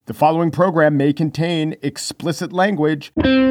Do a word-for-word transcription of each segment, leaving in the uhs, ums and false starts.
The following program may contain explicit language.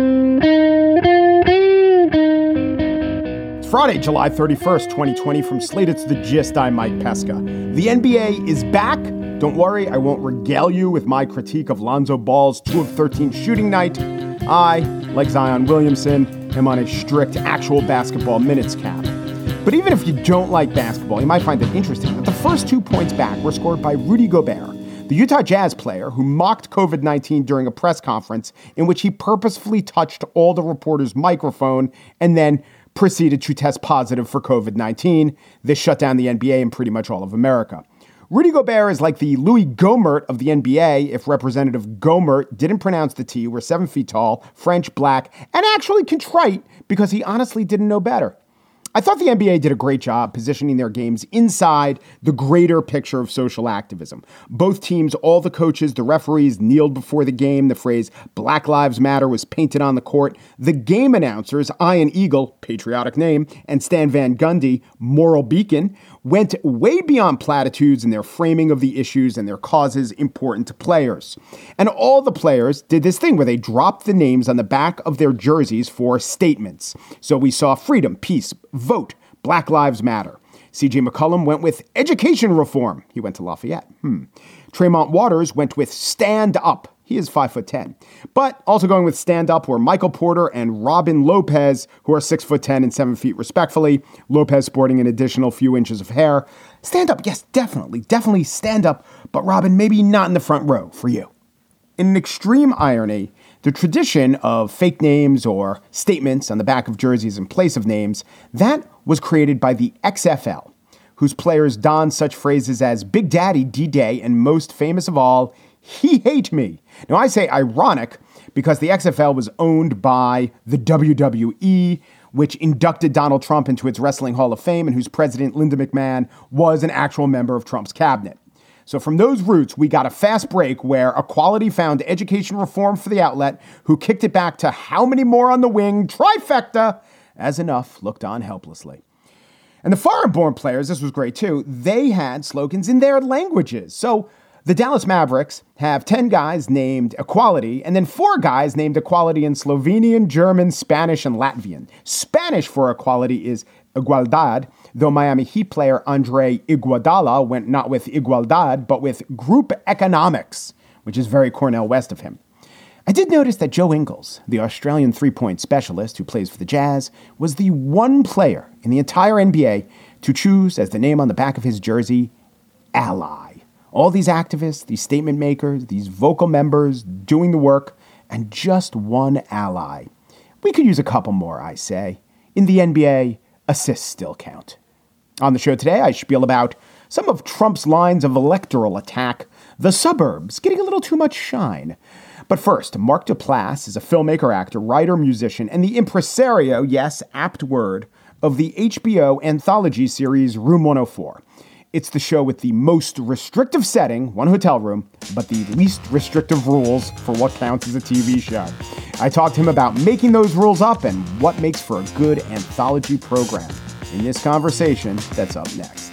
It's Friday, July thirty-first, twenty twenty. From Slate, it's The Gist. I'm Mike Pesca. The N B A is back. Don't worry, I won't regale you with my critique of Lonzo Ball's two of thirteen shooting night. I, like Zion Williamson, am on a strict actual basketball minutes cap. But even if you don't like basketball, you might find it interesting that the first two points back were scored by Rudy Gobert, the Utah Jazz player who mocked covid nineteen during a press conference in which he purposefully touched all the reporters' microphone and then proceeded to test positive for covid nineteen. This shut down the N B A and pretty much all of America. Rudy Gobert is like the Louis Gohmert of the N B A if Representative Gohmert didn't pronounce the T, were seven feet tall, French, black, and actually contrite because he honestly didn't know better. I thought the N B A did a great job positioning their games inside the greater picture of social activism. Both teams, all the coaches, the referees kneeled before the game. The phrase Black Lives Matter was painted on the court. The game announcers, Ian Eagle, patriotic name, and Stan Van Gundy, moral beacon, went way beyond platitudes in their framing of the issues and their causes important to players. And all the players did this thing where they dropped the names on the back of their jerseys for statements. So we saw freedom, peace, vote, Black Lives Matter. C J McCollum went with education reform. He went to Lafayette. Hmm. Tremont Waters went with stand up. He is five foot ten. But also going with stand up were Michael Porter and Robin Lopez, who are six foot ten and seven feet respectfully. Lopez sporting an additional few inches of hair. Stand up, yes, definitely, definitely stand up. But Robin, maybe not in the front row for you. In an extreme irony, the tradition of fake names or statements on the back of jerseys in place of names, that was created by the X F L, whose players don such phrases as Big Daddy D-Day and most famous of all, he hate me. Now, I say ironic because the X F L was owned by the W W E, which inducted Donald Trump into its Wrestling Hall of Fame and whose president, Linda McMahon, was an actual member of Trump's cabinet. So from those roots, we got a fast break where Equality found education reform for the outlet, who kicked it back to how many more on the wing, trifecta, as enough looked on helplessly. And the foreign-born players, this was great too, they had slogans in their languages. So the Dallas Mavericks have ten guys named Equality, and then four guys named Equality in Slovenian, German, Spanish, and Latvian. Spanish for Equality is Igualdad, though Miami Heat player Andre Iguodala went not with Igualdad, but with Group Economics, which is very Cornel West of him. I did notice that Joe Ingles, the Australian three-point specialist who plays for the Jazz, was the one player in the entire N B A to choose as the name on the back of his jersey, Ally. All these activists, these statement makers, these vocal members doing the work, and just one ally. We could use a couple more, I say. In the N B A, assists still count. On the show today, I spiel about some of Trump's lines of electoral attack, the suburbs getting a little too much shine. But first, Mark Duplass is a filmmaker, actor, writer, musician, and the impresario, yes, apt word, of the H B O anthology series Room one oh four. It's the show with the most restrictive setting, one hotel room, but the least restrictive rules for what counts as a T V show. I talked to him about making those rules up and what makes for a good anthology program. In this conversation, that's up next.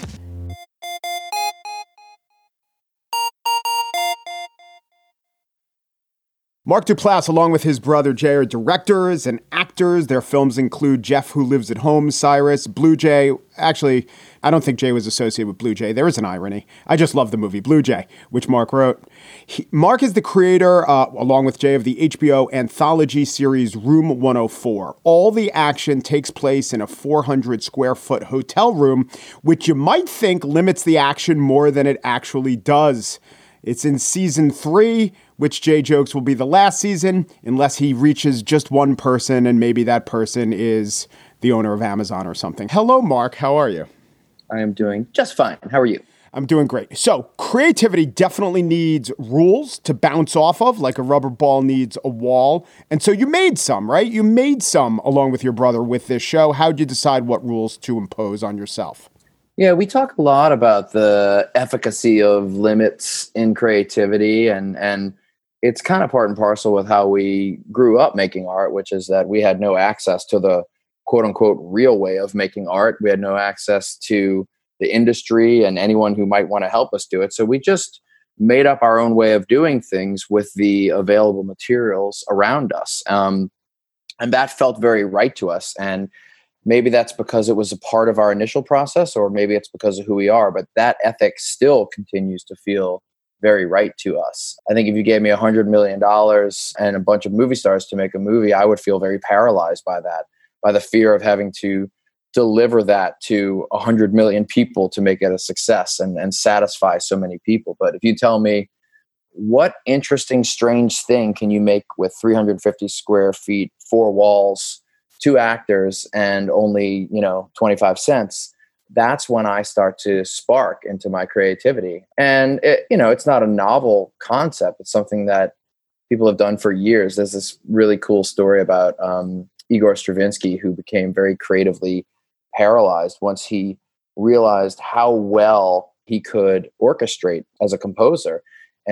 Mark Duplass, along with his brother Jay, are directors and actors. Their films include Jeff Who Lives at Home, Cyrus, Blue Jay. Actually, I don't think Jay was associated with Blue Jay. There is an irony. I just love the movie Blue Jay, which Mark wrote. He, Mark is the creator, uh, along with Jay, of the H B O anthology series Room one oh four. All the action takes place in a four hundred square foot hotel room, which you might think limits the action more than it actually does. It's in season three, which Jay jokes will be the last season, unless he reaches just one person, and maybe that person is the owner of Amazon or something. Hello, Mark. How are you? I am doing just fine. How are you? I'm doing great. So creativity definitely needs rules to bounce off of, like a rubber ball needs a wall. And so you made some, right? You made some along with your brother with this show. How'd you decide what rules to impose on yourself? Yeah, we talk a lot about the efficacy of limits in creativity, and and it's kind of part and parcel with how we grew up making art, which is that we had no access to the quote unquote real way of making art. We had no access to the industry and anyone who might want to help us do it. So we just made up our own way of doing things with the available materials around us. Um, and that felt very right to us. And maybe that's because it was a part of our initial process, or maybe it's because of who we are, but that ethic still continues to feel very right to us. I think if you gave me a hundred million dollars and a bunch of movie stars to make a movie, I would feel very paralyzed by that, by the fear of having to deliver that to a hundred million people to make it a success and, and satisfy so many people. But if you tell me, what interesting, strange thing can you make with three hundred fifty square feet, four walls, two actors, and only, you know, twenty-five cents? That's when I start to spark into my creativity. And it, you know, it's not a novel concept. It's something that people have done for years. There's this really cool story about um, Igor Stravinsky, who became very creatively paralyzed once he realized how well he could orchestrate as a composer.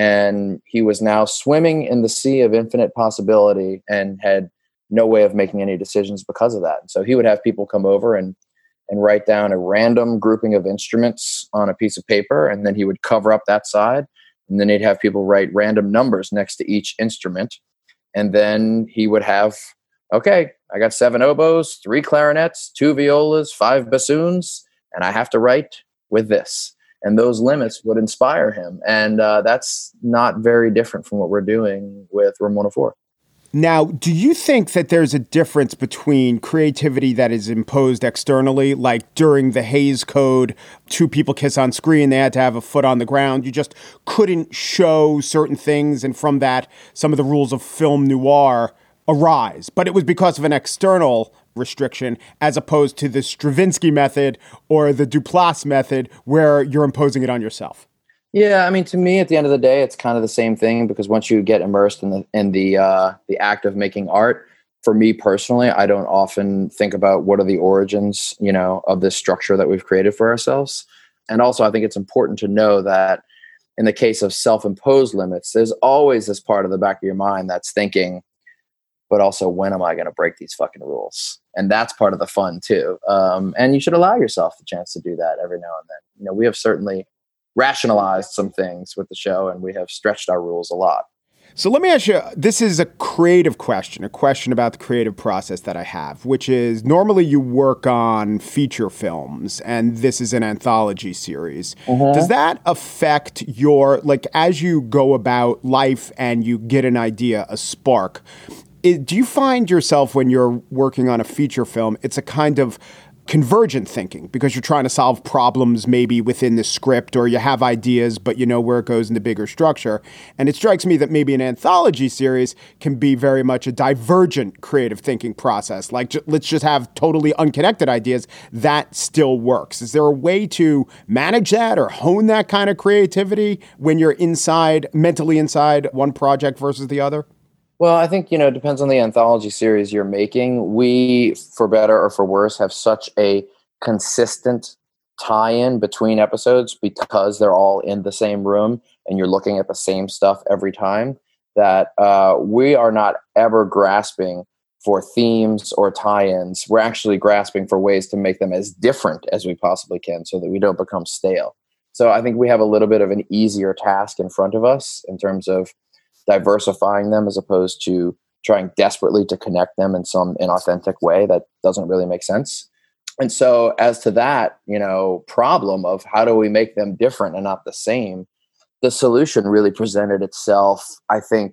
And he was now swimming in the sea of infinite possibility and had no way of making any decisions because of that. So he would have people come over and and write down a random grouping of instruments on a piece of paper, and then he would cover up that side, and then he'd have people write random numbers next to each instrument. And then he would have, okay, I got seven oboes, three clarinets, two violas, five bassoons, and I have to write with this. And those limits would inspire him. And uh, that's not very different from what we're doing with Ramona four. Now, do you think that there's a difference between creativity that is imposed externally, like during the Hays Code, two people kiss on screen, they had to have a foot on the ground, you just couldn't show certain things, and from that, some of the rules of film noir arise, but it was because of an external restriction as opposed to the Stravinsky method or the Duplass method where you're imposing it on yourself? Yeah, I mean, to me, at the end of the day, it's kind of the same thing, because once you get immersed in the in the uh, the act of making art, for me personally, I don't often think about what are the origins, you know, of this structure that we've created for ourselves. And also, I think it's important to know that in the case of self-imposed limits, there's always this part of the back of your mind that's thinking, but also, when am I going to break these fucking rules? And that's part of the fun too. Um, and you should allow yourself the chance to do that every now and then. You know, we have certainly rationalized some things with the show, and we have stretched our rules a lot. So let me ask you, this is a creative question, a question about the creative process that I have, which is normally you work on feature films and this is an anthology series. Uh-huh. Does that affect your, like, as you go about life and you get an idea, a spark, it, do you find yourself when you're working on a feature film, it's a kind of convergent thinking because you're trying to solve problems maybe within the script, or you have ideas, but you know where it goes in the bigger structure. And it strikes me that maybe an anthology series can be very much a divergent creative thinking process. Like, j- let's just have totally unconnected ideas. That still works. Is there a way to manage that or hone that kind of creativity when you're inside, mentally inside one project versus the other? Well, I think, you know, it depends on the anthology series you're making. We, for better or for worse, have such a consistent tie-in between episodes because they're all in the same room and you're looking at the same stuff every time, that uh, we are not ever grasping for themes or tie-ins. We're actually grasping for ways to make them as different as we possibly can so that we don't become stale. So I think we have a little bit of an easier task in front of us in terms of diversifying them as opposed to trying desperately to connect them in some inauthentic way that doesn't really make sense. And so as to that, you know, problem of how do we make them different and not the same, the solution really presented itself, I think,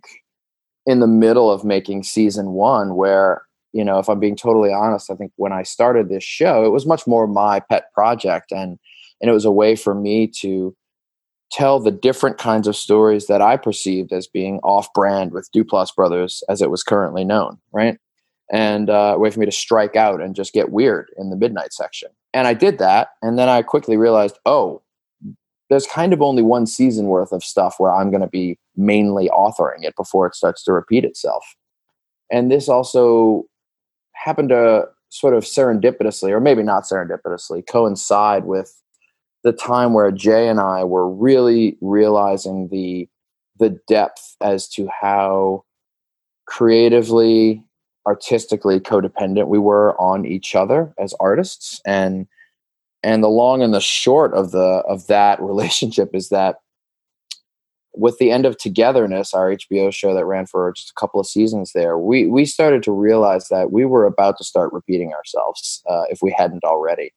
in the middle of making season one, where, you know, if I'm being totally honest, I think when I started this show, it was much more my pet project. And, and it was a way for me to tell the different kinds of stories that I perceived as being off-brand with Duplass Brothers as it was currently known, right? And uh, a way for me to strike out and just get weird in the midnight section. And I did that, and then I quickly realized, oh, there's kind of only one season worth of stuff where I'm going to be mainly authoring it before it starts to repeat itself. And this also happened to sort of serendipitously, or maybe not serendipitously, coincide with the time where Jay and I were really realizing the the depth as to how creatively, artistically codependent we were on each other as artists. And and the long and the short of the of that relationship is that with the end of Togetherness, our H B O show that ran for just a couple of seasons there, we we started to realize that we were about to start repeating ourselves uh, if we hadn't already.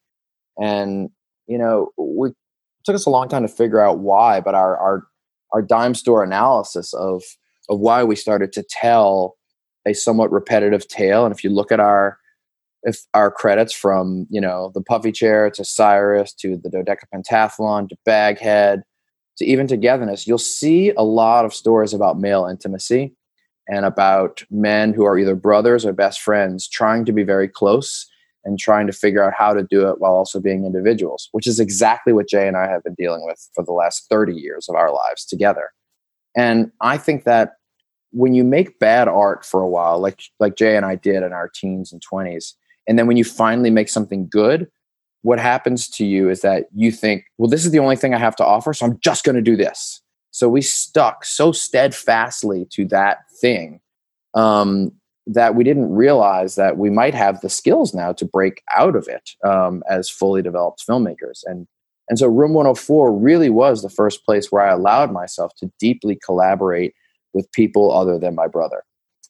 And you know, we it took us a long time to figure out why, but our our our dime store analysis of of why we started to tell a somewhat repetitive tale. And if you look at our if our credits from, you know, the Puffy Chair to Cyrus to the Dodecapentathlon to Baghead to even Togetherness, you'll see a lot of stories about male intimacy and about men who are either brothers or best friends trying to be very close and trying to figure out how to do it while also being individuals, which is exactly what Jay and I have been dealing with for the last thirty years of our lives together. And I think that when you make bad art for a while, like like Jay and I did in our teens and twenties, and then when you finally make something good, what happens to you is that you think, well, this is the only thing I have to offer, so I'm just going to do this. So we stuck so steadfastly to that thing um, that we didn't realize that we might have the skills now to break out of it um, as fully developed filmmakers. And and so Room one oh four really was the first place where I allowed myself to deeply collaborate with people other than my brother.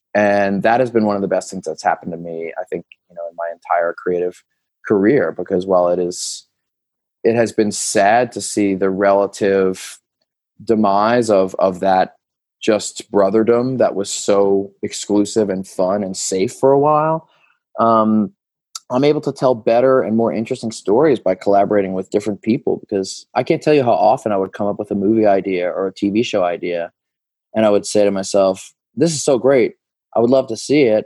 And that has been one of the best things that's happened to me, I think, you know, in my entire creative career, because while it is, it has been sad to see the relative demise of, of that just brotherdom that was so exclusive and fun and safe for a while. Um, I'm able to tell better and more interesting stories by collaborating with different people, because I can't tell you how often I would come up with a movie idea or a T V show idea. And I would say to myself, this is so great. I would love to see it.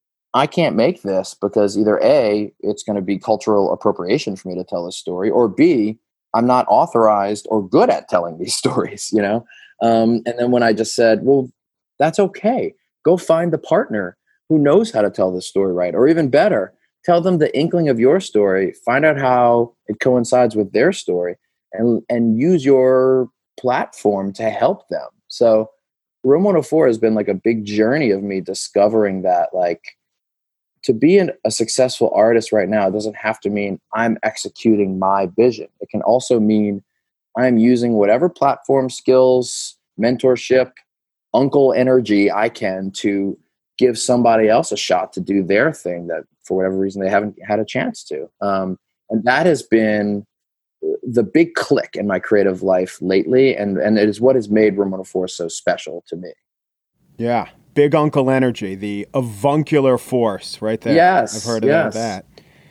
I can't make this because either A, it's going to be cultural appropriation for me to tell this story, or B, I'm not authorized or good at telling these stories, you know? Um, and then when I just said, well, that's okay. Go find the partner who knows how to tell this story right. Or even better, tell them the inkling of your story, find out how it coincides with their story, and, and use your platform to help them. So Room one oh four has been like a big journey of me discovering that, like, to be an, a successful artist right now doesn't have to mean I'm executing my vision. It can also mean I'm using whatever platform, skills, mentorship, uncle energy I can to give somebody else a shot to do their thing that for whatever reason they haven't had a chance to. Um, and that has been the big click in my creative life lately. And, and it is what has made Room one oh four so special to me. Yeah. Big uncle energy, the avuncular force right there. Yes. I've heard yes. about that.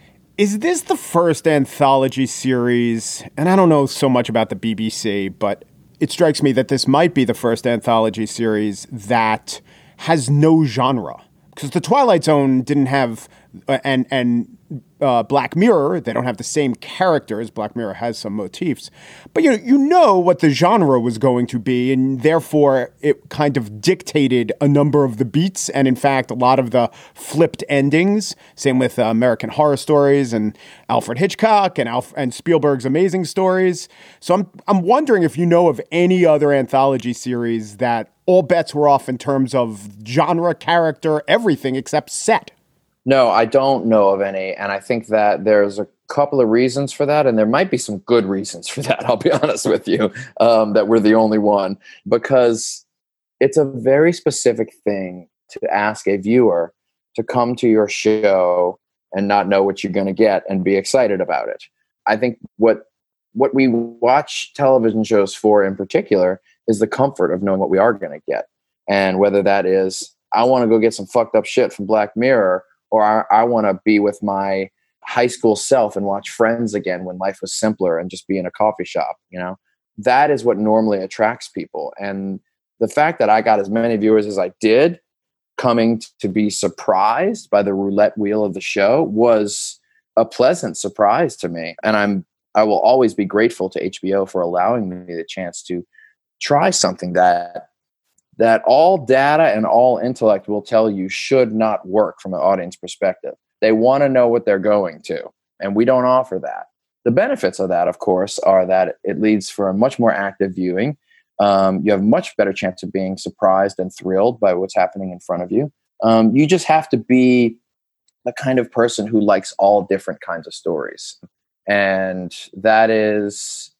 Is this the first anthology series? And I don't know so much about the B B C, but it strikes me that this might be the first anthology series that has no genre. Because the Twilight Zone didn't have, uh, and and uh, Black Mirror, they don't have the same characters. Black Mirror has some motifs, but you know, you know what the genre was going to be, and therefore it kind of dictated a number of the beats, and in fact, a lot of the flipped endings. Same with uh, American Horror Stories and Alfred Hitchcock and Alf- and Spielberg's Amazing Stories. So I'm I'm wondering if you know of any other anthology series that all bets were off in terms of genre, character, everything except set. No, I don't know of any. And I think that there's a couple of reasons for that. And there might be some good reasons for that, I'll be honest with you, um, that we're the only one. Because it's a very specific thing to ask a viewer to come to your show and not know what you're going to get and be excited about it. I think what what we watch television shows for in particular is the comfort of knowing what we are going to get. And whether that is, I want to go get some fucked up shit from Black Mirror, or I, I want to be with my high school self and watch Friends again when life was simpler and just be in a coffee shop, you know, that is what normally attracts people. And the fact that I got as many viewers as I did coming to be surprised by the roulette wheel of the show was a pleasant surprise to me. And I'm, I will always be grateful to H B O for allowing me the chance to try something that that all data and all intellect will tell you should not work from an audience perspective. They want to know what they're going to, and we don't offer that. The benefits of that, of course, are that it leads for a much more active viewing. Um, you have a much better chance of being surprised and thrilled by what's happening in front of you. Um, you just have to be the kind of person who likes all different kinds of stories. And that is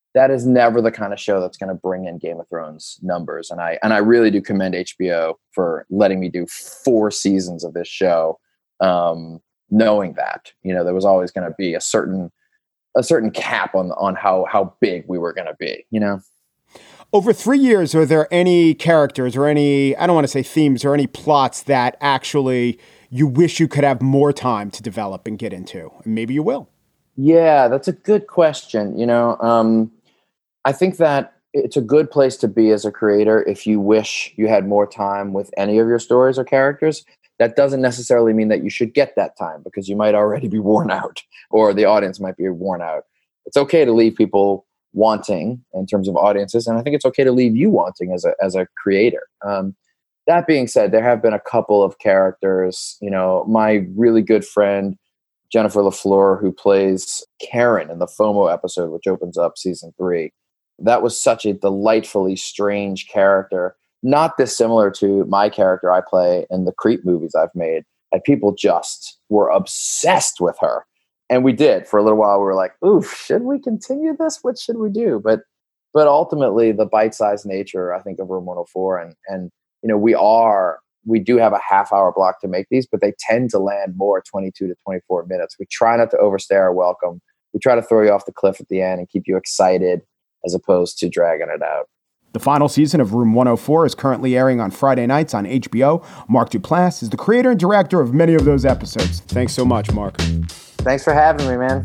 that is never the kind of show that's going to bring in Game of Thrones numbers. And I and I really do commend H B O for letting me do four seasons of this show, um, knowing that, you know, there was always going to be a certain a certain cap on on how how big we were going to be, you know. Over three years, are there any characters or any, I don't want to say themes, or any plots that actually you wish you could have more time to develop and get into? And maybe you will. Yeah, that's a good question. You know, um, I think that it's a good place to be as a creator if you wish you had more time with any of your stories or characters. That doesn't necessarily mean that you should get that time, because you might already be worn out, or the audience might be worn out. It's okay to leave people wanting in terms of audiences, and I think it's okay to leave you wanting as a as a creator. Um, that being said, there have been a couple of characters. You know, my really good friend Jennifer LaFleur, who plays Karen in the FOMO episode, which opens up season three. That was such a delightfully strange character, not dissimilar to my character I play in the Creep movies I've made. And people just were obsessed with her. And we did for a little while. We were like, oof, should we continue this? What should we do? But but ultimately, the bite-sized nature, I think, of Room one oh four, and and you know, we are we do have a half hour block to make these, but they tend to land more twenty-two to twenty-four minutes. We try not to overstay our welcome. We try to throw you off the cliff at the end and keep you excited as opposed to dragging it out. The final season of Room one oh four is currently airing on Friday nights on H B O. Mark Duplass is the creator and director of many of those episodes. Thanks so much, Mark. Thanks for having me, man.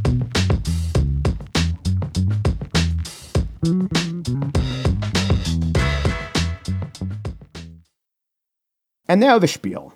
And now the spiel.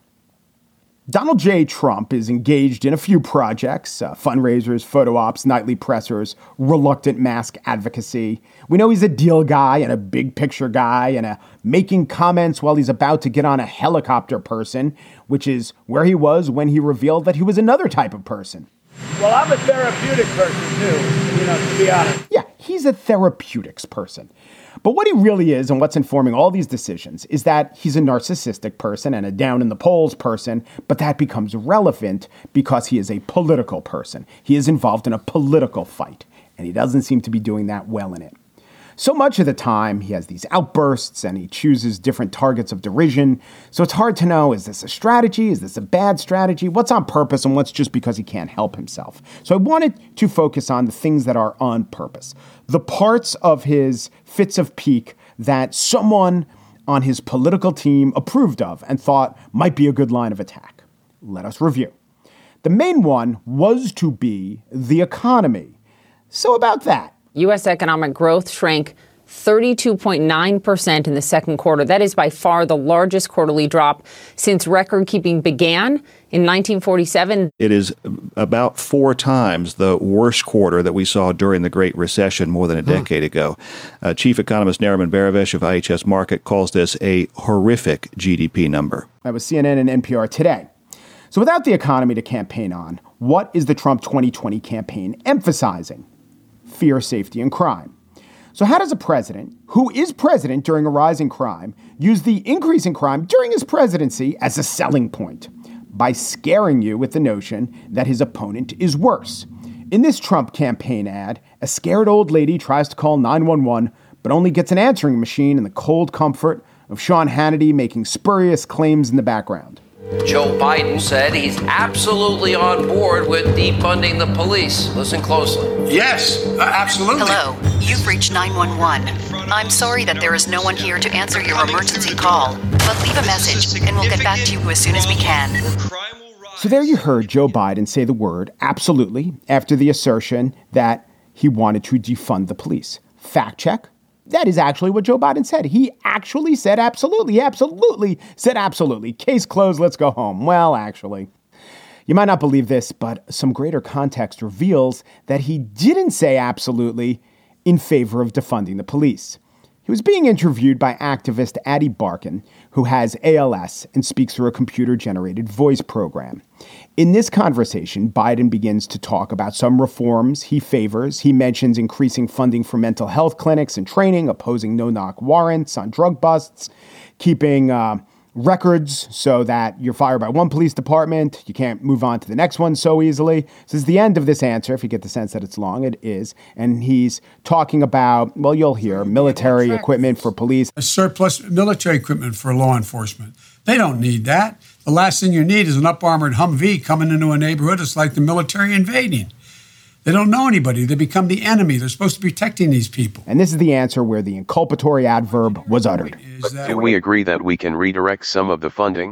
Donald J. Trump is engaged in a few projects, uh, fundraisers, photo ops, nightly pressers, reluctant mask advocacy. We know he's a deal guy and a big picture guy and a making comments while he's about to get on a helicopter person, which is where he was when he revealed that he was another type of person. Well, I'm a therapeutic person too, you know, to be honest. Yeah, he's a therapeutics person. But what he really is and what's informing all these decisions is that he's a narcissistic person and a down in the polls person, but that becomes relevant because he is a political person. He is involved in a political fight, and he doesn't seem to be doing that well in it. So much of the time, he has these outbursts and he chooses different targets of derision. So it's hard to know, is this a strategy? Is this a bad strategy? What's on purpose and what's just because he can't help himself? So I wanted to focus on the things that are on purpose. The parts of his fits of pique that someone on his political team approved of and thought might be a good line of attack. Let us review. The main one was to be the economy. So about that. U S economic growth shrank thirty-two point nine percent in the second quarter. That is by far the largest quarterly drop since record-keeping began in nineteen forty-seven. It is about four times the worst quarter that we saw during the Great Recession more than a decade ago. Uh, Chief economist Nariman Behravesh of I H S Markit calls this a horrific G D P number. That was C N N and N P R today. So without the economy to campaign on, what is the Trump twenty twenty campaign emphasizing? Fear, safety, and crime. So how does a president, who is president during a rise in crime, use the increase in crime during his presidency as a selling point? By scaring you with the notion that his opponent is worse. In this Trump campaign ad, a scared old lady tries to call nine one one, but only gets an answering machine in the cold comfort of Sean Hannity making spurious claims in the background. Joe Biden said he's absolutely on board with defunding the police. Listen closely. Yes, uh, absolutely. Hello, you've reached nine one one. I'm sorry that there is no one here to answer your emergency call, but leave a message and we'll get back to you as soon as we can. So there you heard Joe Biden say the word absolutely after the assertion that he wanted to defund the police. Fact check. That is actually what Joe Biden said. He actually said absolutely, he absolutely said absolutely. Case closed, let's go home. Well, actually, you might not believe this, but some greater context reveals that he didn't say absolutely in favor of defunding the police. He was being interviewed by activist Addie Barkan, who has A L S and speaks through a computer-generated voice program. In this conversation, Biden begins to talk about some reforms he favors. He mentions increasing funding for mental health clinics and training, opposing no-knock warrants on drug busts, keeping uh, records so that you're fired by one police department, you can't move on to the next one so easily. This is the end of this answer, if you get the sense that it's long. It is. And he's talking about, well, you'll hear, military equipment for police. A surplus military equipment for law enforcement. They don't need that. The last thing you need is an up-armored Humvee coming into a neighborhood. It's like the military invading. They don't know anybody. They become the enemy. They're supposed to be protecting these people. And this is the answer where the inculpatory adverb was uttered. Can we agree that we can redirect some of the funding?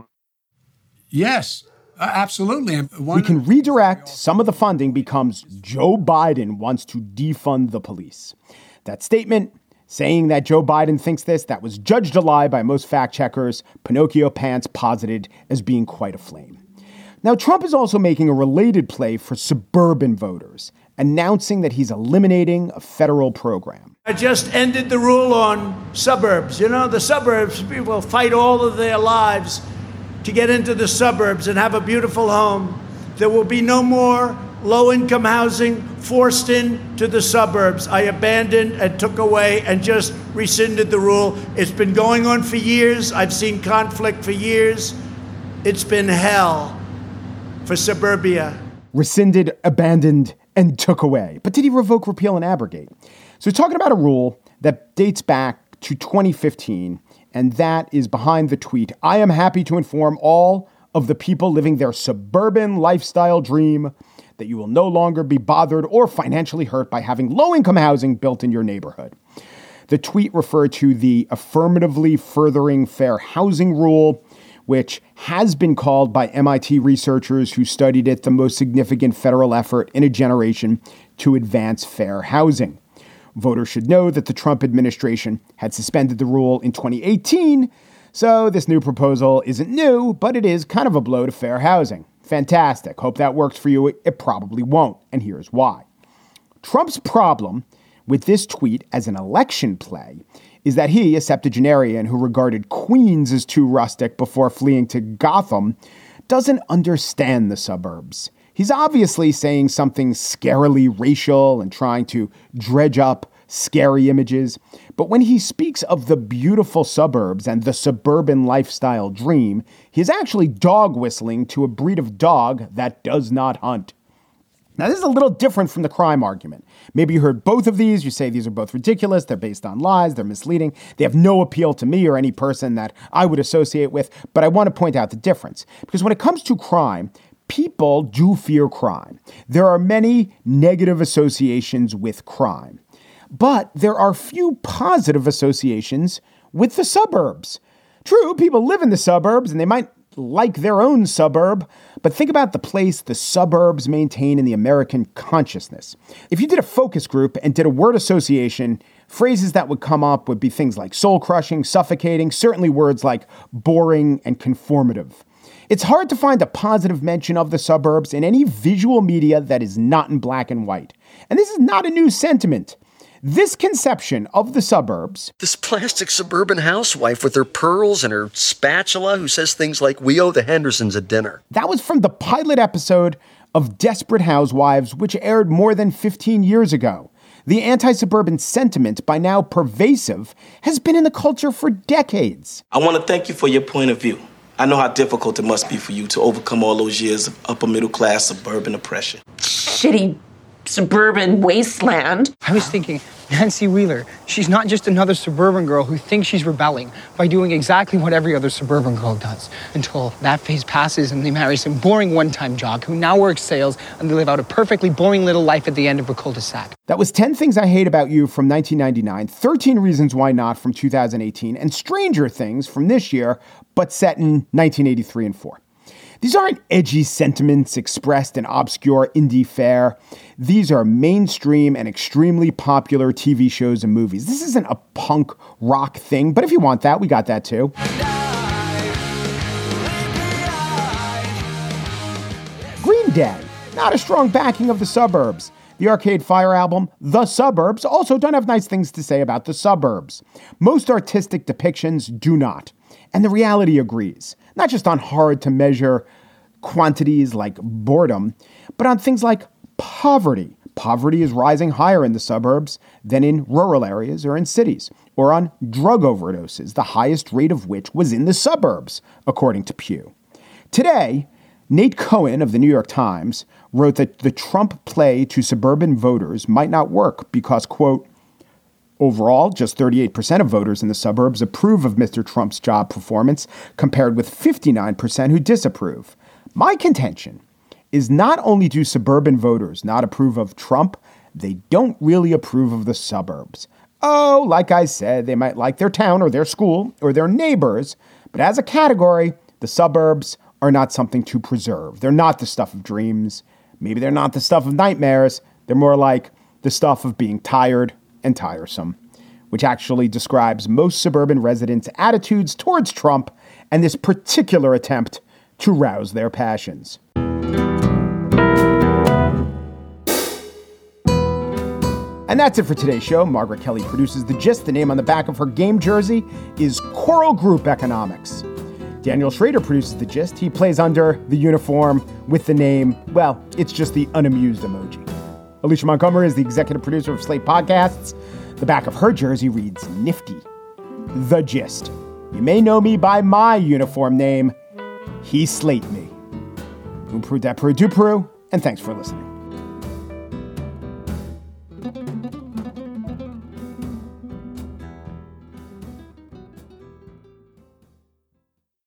Yes, uh, absolutely. We can redirect some of the funding becomes Joe Biden wants to defund the police. That statement saying that Joe Biden thinks this, that was judged a lie by most fact checkers. Pinocchio Pants posited as being quite a flame. Now, Trump is also making a related play for suburban voters, announcing that he's eliminating a federal program. I just ended the rule on suburbs. You know, the suburbs, people fight all of their lives to get into the suburbs and have a beautiful home. There will be no more low-income housing forced into the suburbs. I abandoned and took away and just rescinded the rule. It's been going on for years. I've seen conflict for years. It's been hell for suburbia. Rescinded, abandoned, and took away. But did he revoke, repeal, and abrogate? So he's talking about a rule that dates back to twenty fifteen, and that is behind the tweet. I am happy to inform all of the people living their suburban lifestyle dream that you will no longer be bothered or financially hurt by having low-income housing built in your neighborhood. The tweet referred to the affirmatively furthering fair housing rule, which has been called by M I T researchers who studied it the most significant federal effort in a generation to advance fair housing. Voters should know that the Trump administration had suspended the rule in twenty eighteen, so this new proposal isn't new, but it is kind of a blow to fair housing. Fantastic. Hope that works for you. It probably won't, and here's why. Trump's problem with this tweet as an election play is that he, a septuagenarian who regarded Queens as too rustic before fleeing to Gotham, doesn't understand the suburbs. He's obviously saying something scarily racial and trying to dredge up scary images. But when he speaks of the beautiful suburbs and the suburban lifestyle dream, he is actually dog whistling to a breed of dog that does not hunt. Now, this is a little different from the crime argument. Maybe you heard both of these. You say these are both ridiculous. They're based on lies. They're misleading. They have no appeal to me or any person that I would associate with. But I want to point out the difference. Because when it comes to crime, people do fear crime. There are many negative associations with crime. But there are few positive associations with the suburbs. True, people live in the suburbs and they might like their own suburb, but think about the place the suburbs maintain in the American consciousness. If you did a focus group and did a word association, phrases that would come up would be things like soul-crushing, suffocating, certainly words like boring and conformative. It's hard to find a positive mention of the suburbs in any visual media that is not in black and white. And this is not a new sentiment. This conception of the suburbs. This plastic suburban housewife with her pearls and her spatula who says things like, we owe the Hendersons a dinner. That was from the pilot episode of Desperate Housewives, which aired more than fifteen years ago. The anti-suburban sentiment, by now pervasive, has been in the culture for decades. I want to thank you for your point of view. I know how difficult it must be for you to overcome all those years of upper middle class suburban oppression. Shitty suburban wasteland. I was thinking, Nancy Wheeler, she's not just another suburban girl who thinks she's rebelling by doing exactly what every other suburban girl does until that phase passes and they marry some boring one-time jock who now works sales and they live out a perfectly boring little life at the end of a cul-de-sac. That was ten Things I Hate About You from nineteen ninety-nine, thirteen Reasons Why Not from two thousand eighteen, and Stranger Things from this year, but set in nineteen eighty-three and four. These aren't edgy sentiments expressed in obscure indie fare. These are mainstream and extremely popular T V shows and movies. This isn't a punk rock thing, but if you want that, we got that too. Green Day, not a strong backing of the suburbs. The Arcade Fire album, The Suburbs, also don't have nice things to say about the suburbs. Most artistic depictions do not. And the reality agrees, not just on hard to measure quantities like boredom, but on things like poverty, Poverty is rising higher in the suburbs than in rural areas or in cities, or on drug overdoses, the highest rate of which was in the suburbs, according to Pew. Today, Nate Cohen of the New York Times wrote that the Trump play to suburban voters might not work because, quote, overall, just thirty-eight percent of voters in the suburbs approve of Mister Trump's job performance, compared with fifty-nine percent who disapprove. My contention is not only do suburban voters not approve of Trump, they don't really approve of the suburbs. Oh, like I said, they might like their town or their school or their neighbors, but as a category, the suburbs are not something to preserve. They're not the stuff of dreams. Maybe they're not the stuff of nightmares. They're more like the stuff of being tired and tiresome, which actually describes most suburban residents' attitudes towards Trump and this particular attempt to rouse their passions. And that's it for today's show. Margaret Kelly produces The Gist. The name on the back of her game jersey is Coral Group Economics. Daniel Schrader produces The Gist. He plays under the uniform with the name, well, it's just the unamused emoji. Alicia Montgomery is the executive producer of Slate Podcasts. The back of her jersey reads Nifty. The Gist. You may know me by my uniform name. He Slate me. Umpru Depru Dupru, and thanks for listening.